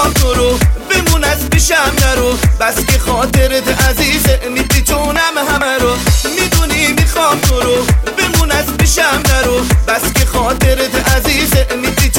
میخوام تو رو بمون از پیشم نرو، بس که خاطرت عزیزه میپیچونم همه رو. میدونی میخوام تو رو بمون از پیشم نرو، بس که خاطرت عزیزه میپیچونم